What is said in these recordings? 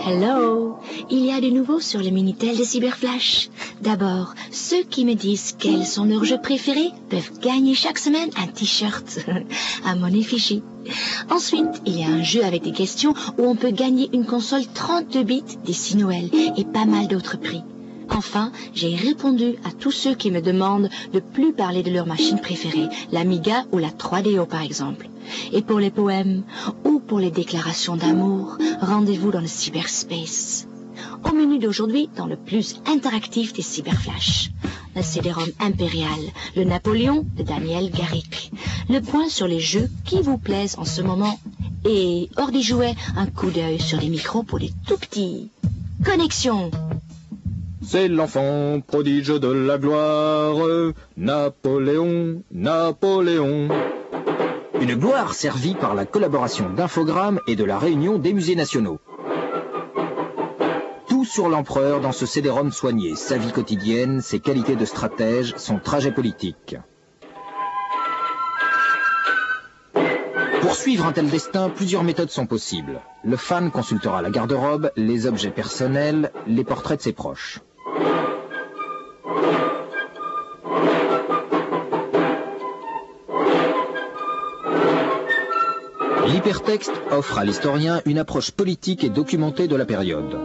Hello! Il y a de nouveau sur le Minitel de Cyberflash. D'abord, ceux qui me disent quels sont leurs jeux préférés peuvent gagner chaque semaine un t-shirt à mon effigie. Ensuite, il y a un jeu avec des questions où on peut gagner une console 32 bits d'ici Noël et pas mal d'autres prix. Enfin, j'ai répondu à tous ceux qui me demandent de plus parler de leur machine préférée, l'Amiga ou la 3DO par exemple. Et pour les poèmes ou pour les déclarations d'amour, rendez-vous dans le cyberspace. Au menu d'aujourd'hui, dans le plus interactif des cyberflash, le CD-ROM impérial, le Napoléon de Daniel Garrick, le point sur les jeux qui vous plaisent en ce moment et, hors des jouets, un coup d'œil sur les micros pour les tout petits. Connexion! C'est l'enfant prodige de la gloire, Napoléon, Napoléon. Une gloire servie par la collaboration d'Infogrames et de la Réunion des musées nationaux. Tout sur l'empereur dans ce CD-ROM soigné, sa vie quotidienne, ses qualités de stratège, son trajet politique. Pour suivre un tel destin, plusieurs méthodes sont possibles. Le fan consultera la garde-robe, les objets personnels, les portraits de ses proches. L'hypertexte offre à l'historien une approche politique et documentée de la période.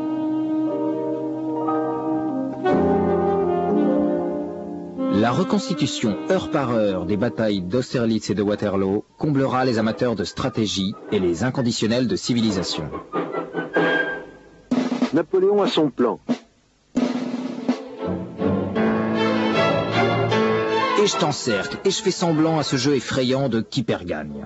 La reconstitution heure par heure des batailles d'Austerlitz et de Waterloo comblera les amateurs de stratégie et les inconditionnels de civilisation. Napoléon a son plan. Et je t'encercle, et je fais semblant à ce jeu effrayant de qui perd gagne.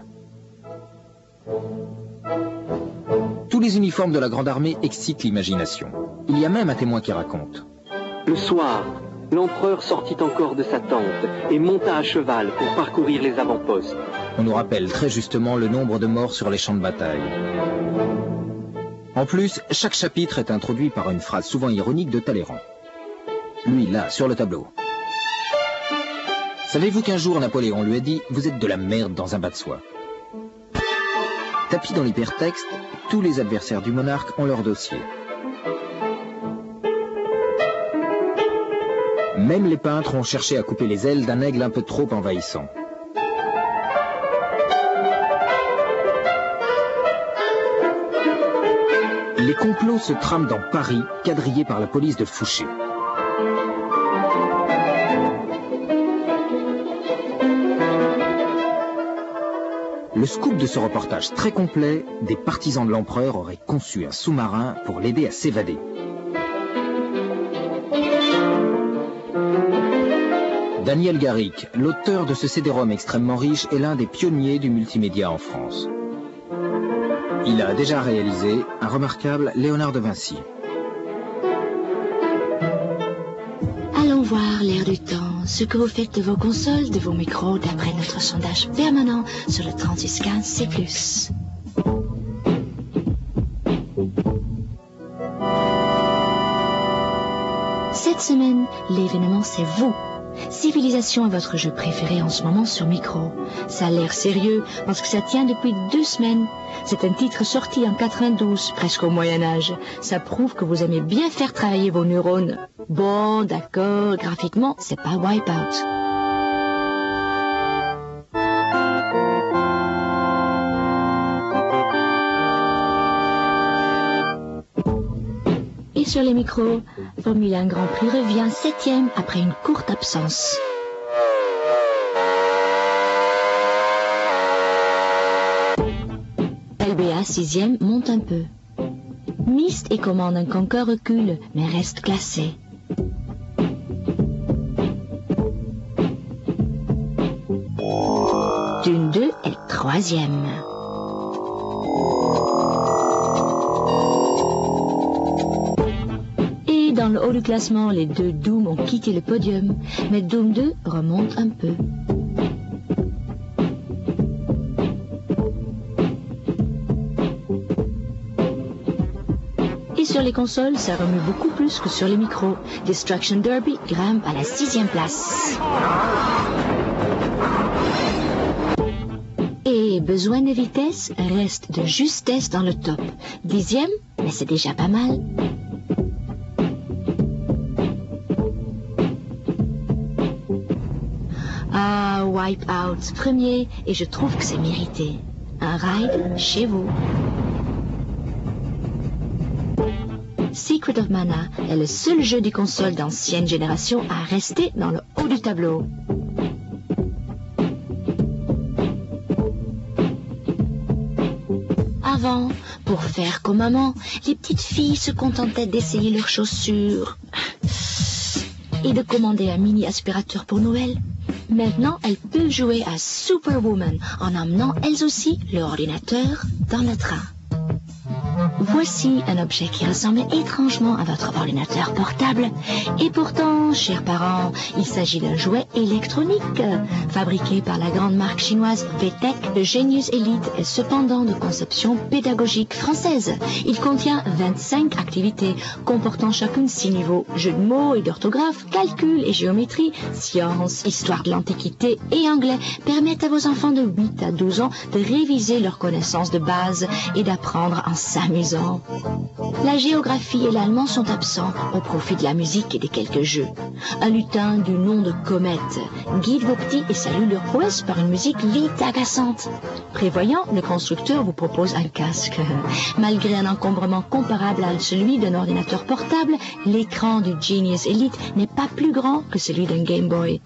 Tous les uniformes de la Grande Armée excitent l'imagination. Il y a même un témoin qui raconte. Le soir, l'empereur sortit encore de sa tente et monta à cheval pour parcourir les avant-postes. On nous rappelle très justement le nombre de morts sur les champs de bataille. En plus, chaque chapitre est introduit par une phrase souvent ironique de Talleyrand. Lui, là, sur le tableau. Savez-vous qu'un jour Napoléon lui a dit « Vous êtes de la merde dans un bas de soie ». Tapis dans l'hypertexte, tous les adversaires du monarque ont leur dossier. Même les peintres ont cherché à couper les ailes d'un aigle un peu trop envahissant. Les complots se trament dans Paris, quadrillés par la police de Fouché. Le scoop de ce reportage très complet, des partisans de l'empereur auraient conçu un sous-marin pour l'aider à s'évader. Daniel Garrick, l'auteur de ce CD-ROM extrêmement riche, est l'un des pionniers du multimédia en France. Il a déjà réalisé un remarquable Léonard de Vinci. Allons voir l'air du temps, ce que vous faites de vos consoles, de vos micros, d'après notre sondage permanent sur le 3615 C+. Cette semaine, l'événement c'est vous. Civilisation est votre jeu préféré en ce moment sur micro. Ça a l'air sérieux parce que ça tient depuis 2 semaines. C'est un titre sorti en 92, presque au Moyen-Âge. Ça prouve que vous aimez bien faire travailler vos neurones. Bon, d'accord, graphiquement, c'est pas Wipeout. Et sur les micros, Formule 1 Grand Prix revient 7e après une courte absence. LBA 6e monte un peu. Myst et Command & Conquer recule, mais reste classé. Dune 2 est 3e. Et dans le haut du classement, les 2 Doom ont quitté le podium, mais Doom 2 remonte un peu. Sur les consoles, ça remue beaucoup plus que sur les micros. Destruction Derby grimpe à la 6e place. Et les besoins de vitesse restent de justesse dans le top. 10e, mais c'est déjà pas mal. Ah, Wipeout, premier, et je trouve que c'est mérité. Un ride chez vous. Secret of Mana est le seul jeu des consoles d'ancienne génération à rester dans le haut du tableau. Avant, pour faire comme maman, les petites filles se contentaient d'essayer leurs chaussures et de commander un mini aspirateur pour Noël. Maintenant, elles peuvent jouer à Superwoman en emmenant elles aussi leur ordinateur dans le train. Voici un objet qui ressemble étrangement à votre ordinateur portable. Et pourtant, chers parents, il s'agit d'un jouet électronique. Fabriqué par la grande marque chinoise VTech, le Genius Elite est cependant de conception pédagogique française. Il contient 25 activités, comportant chacune 6 niveaux. Jeux de mots et d'orthographe, calcul et géométrie, sciences, histoire de l'Antiquité et anglais permettent à vos enfants de 8 à 12 ans de réviser leurs connaissances de base et d'apprendre en s'amusant. La géographie et l'allemand sont absents au profit de la musique et des quelques jeux. Un lutin du nom de Comète guide vos petits et salue leur prouesse par une musique vite agaçante. Prévoyant, le constructeur vous propose un casque. Malgré un encombrement comparable à celui d'un ordinateur portable, l'écran du Genius Elite n'est pas plus grand que celui d'un Game Boy.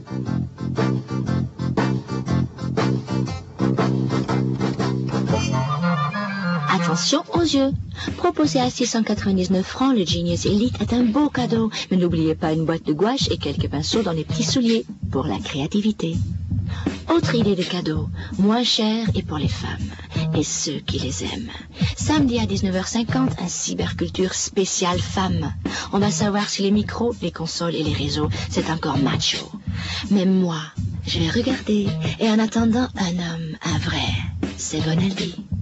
Attention aux yeux. Proposé à 699 francs, le Genius Elite est un beau cadeau. Mais n'oubliez pas une boîte de gouache et quelques pinceaux dans les petits souliers pour la créativité. Autre idée de cadeau, moins cher et pour les femmes et ceux qui les aiment. Samedi à 19h50, un cyberculture spécial femmes. On va savoir si les micros, les consoles et les réseaux, c'est encore macho. Mais moi, je vais regarder et en attendant un homme, un vrai, c'est Bonaldi.